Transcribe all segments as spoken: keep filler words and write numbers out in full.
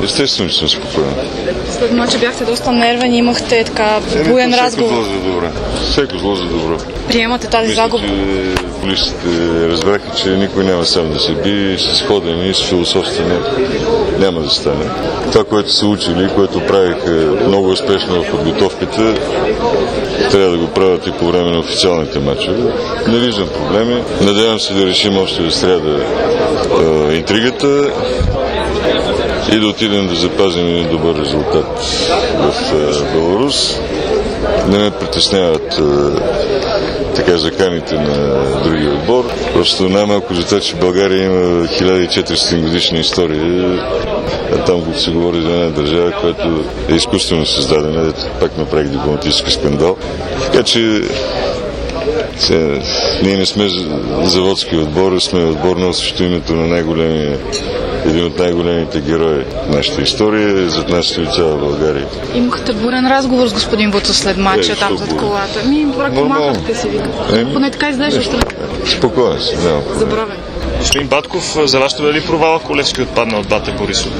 Естествено, че съм спокоен. След мача бяхте доста нервен и имахте така буен разговор. Всеко зло за добро. Всеко зло за добро. Приемате тази загуба? Мисля, че полиците разбраха, че никой няма сам да се би, с ходени, с философстване няма да стане. Това, което са учили, което правиха много успешно в подготовката, трябва да го правят и по време на официалните мачове. Не виждам проблеми. Надявам се да решим още в сряда е, интригата и да отидем да запазим един добър резултат в е, Беларус. Не ме притесняват е, така заканите на другия отбор. Просто най-малко за това, че България има хиляда и четиристотин годишна история. А там се говори за една държава, която е изкуствено създадена. Ето, пак направих дипломатически скандал. Така че сега, ние не сме заводски отбор, сме отбор, носещо името на най-големия, един от най-големите герои в нашата история. Зад нас стои цяла България. Имахте бурен разговор с господин Буцов след матча, е, там зад колата. Ми, брако, махахте се, вика. Е, Поне така изглежда страна. Спокоен си, няма. Забравен. Господин Батков, за вас ще бъде ли провал, ако Левски отпадна от Бате Борисов?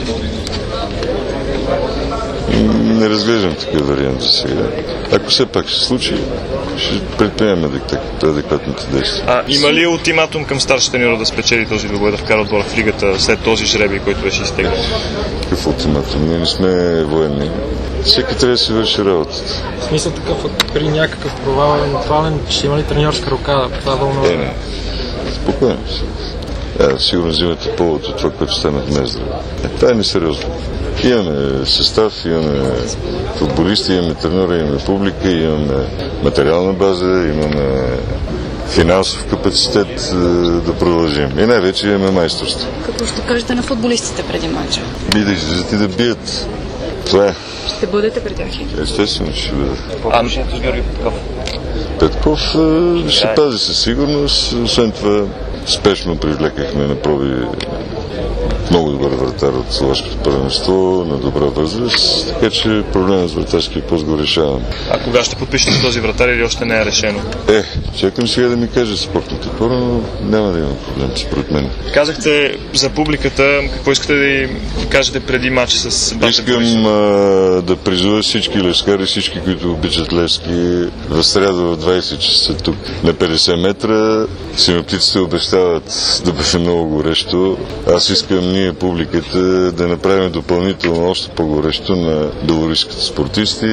Не разглеждам такъв вариант за сега. Ако все пак се случи, ще предприемем адекватните действия. А има ли ултиматум към старшата треньора да спечели този двубой, да вкара отбора в лигата след този жребий, който беше изтеглен? Какъв ултиматум? Ние не сме военни. Всеки трябва да си върши работата. В смисъл такъв, при някакъв провал евентуален, ще има ли треньорска ръка? Това вълнува? Е, не. Спокойно си. Да, сигурно взимате повод от това, което стана днес. Е, това е несериозно. Имаме състав, имаме футболисти, имаме треньори, имаме публика, имаме материална база, имаме финансов капацитет да продължим. И най-вече имаме майсторство. Какво ще кажете на футболистите преди матча? Би да излизат и да бият. Това е. Ще бъдете при тях? Естествено, ще бъдат. А отношението с Георги Петков? Петков ще пази със сигурност. Освен това, спешно привлекахме на проби много добър вратар от Словашкото първенство на добра възраст, така че проблемът с вратарския пост го решавам. А кога ще подпишете този вратар или още не е решено? Е, чакам сега да ми каже спортната хора, но няма да има проблем според мен. Казахте за публиката, какво искате да кажете преди матч с Бате Искам Борисов? а, да призова всички левскари, всички, които обичат Левски, в сряда в двайсет часа тук на петдесет метра. Синоптиците обещават да бъде много горещо. Аз искам ние, публиката, да направим допълнително още по-горещо на белорусските спортисти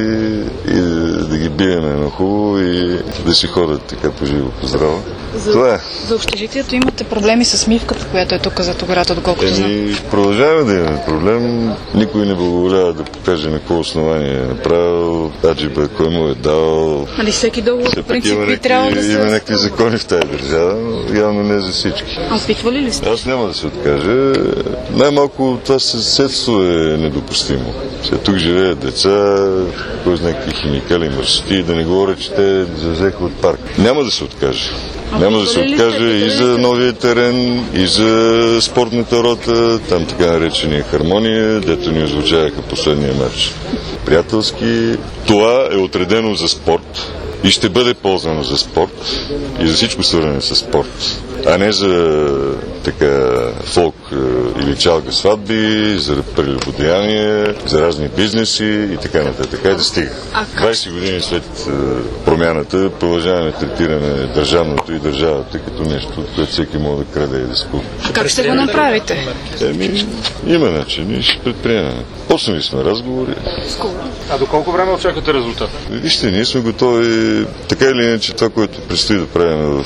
и да ги биеме на хубаво и да си ходят така по-живо, по-здраво. За, Това е. За общежитието имате проблеми с мивката, която е тук зад оградата, доколкото знам. Еми, продължаваме да имаме проблем. Никой не благоволява да покаже на какво основание е направил, аджиба кой му е дал. Али всеки договор, в принцип, би трябвало да се... Има някакви закони в тази държава, но явно не за всички. А опитвали ли сте? Аз няма да се откажа. Най-малко това съседство е недопустимо. Сега тук живеят деца, кой знае какви химикали, мърсоти, да не говоря, че те завзеха от парк. Няма да се откаже. А Няма да се откаже и за новия терен, и за спортната рота, там така наречения Хармония, дето ни озвучаваха последния матч. Приятелски. Това е отредено за спорт и ще бъде ползвано за спорт и за всичко свързано с спорт, а не за така фолк или чалга сватби, за прелюбодеяние, за разни бизнеси и така нататък. Така и да стига. двайсет години след промяната продължаваме третиране държавното и държавата като нещо, от което всеки може да краде и да спува. А как ще го направите? Еми, има начин, ще предприемем. Почнали сме разговори. А до колко време очаквате резултат? Вижте, ние сме готови, така или иначе това, което предстои да правим в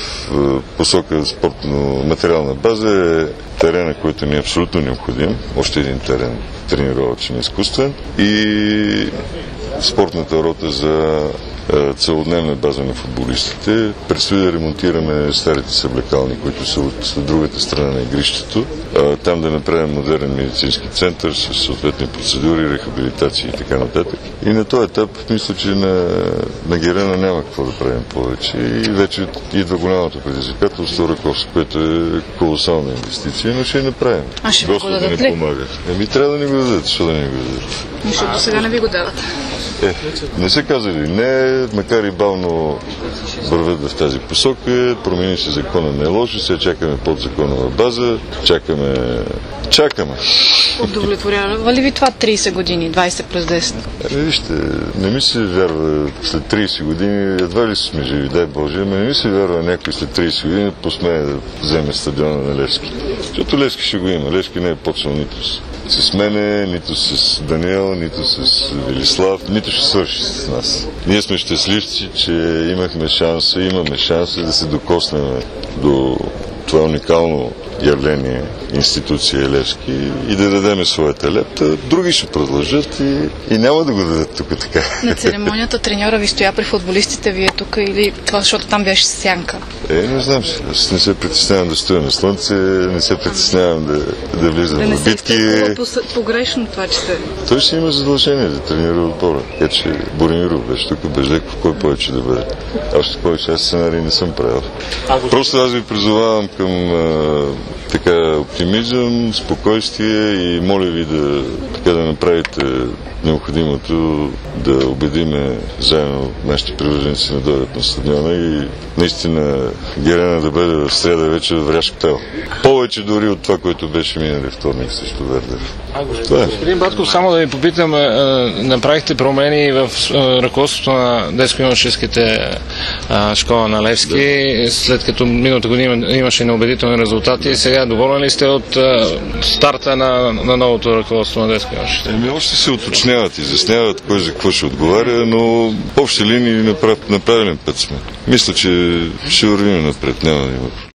посока спортно-материална база е терена, който ни е абсолютно необходим. Още един терен, тренировъчен, изкуствен и спортната рота за целодневна база на футболистите. Предстои да ремонтираме старите съблекални, които са от другата страна на игрището. Там да направим модерен медицински център с съответни процедури, рехабилитации и така нататък. И на този етап мисля, че на, на Герена няма какво да правим повече. И вече идва голямото предизвикателство Раковски, което е колосална инвестиция, но ще я направим. А ще го дадат ли? Еми трябва да ни го дадат, защо да ни го дадат? Защото сега не ви го дават. Е, не са казали не, макар и бавно вървят в тази посока, промени се закона, не е лошо, сега чакаме подзаконова база, чакаме, чакаме. Удовлетворява ли ви това трийсет години, двайсет плюс десет? Е, вижте, не ми се вярва след трийсет години, едва ли сме живи, дай Боже, но не ми се вярва някой след трийсет години да посмее да вземе стадиона на Левски. Защото Левски ще го има, Левски не е почнал нито с мене, нито с Даниел, нито с Велислав, нито ще свърши с нас. Ние сме щастливци, че имахме шанса, имаме шанса да се докоснем до това уникално явление, институция Левски и да дадем своята лепта. Други ще продължат и, и няма да го дадат тук така. На церемонията треньора ви стоя при футболистите, вие тук или това, защото там беше сянка? Е, не знам се. Аз не се притеснявам да стоя на слънце, не се притеснявам да, да влизам да в битки. Да се погрешно това, че сте. Той ще има задължение да тренира отбора. Така че Боримиров беше тук, Безлеков, кой повече да бъде. Още повече аз сценарий не съм правил. Просто аз ви призовавам към а, така оптимизъм, спокойствие и моля ви да, така да направите необходимото да убедиме заедно нашите привърженици да дойдат на стадиона и наистина Герена да бъде в среда вече в рязък пел. Повече дори от това, което беше минали вторник срещу Вердер. А, господин Батков, само да ви попитам, направихте промени в ръководството на детско-юношеските школа на Левски, след като миналата година имаше неубедителни резултати. Сега доволен ли сте от старта на, на новото ръководство на детско-юношеските? Еми, още се уточняват, изясняват кой за какво ще отговаря, но в общи линии на правилен път сме. Мисля, че ще вървим напред. Няма да има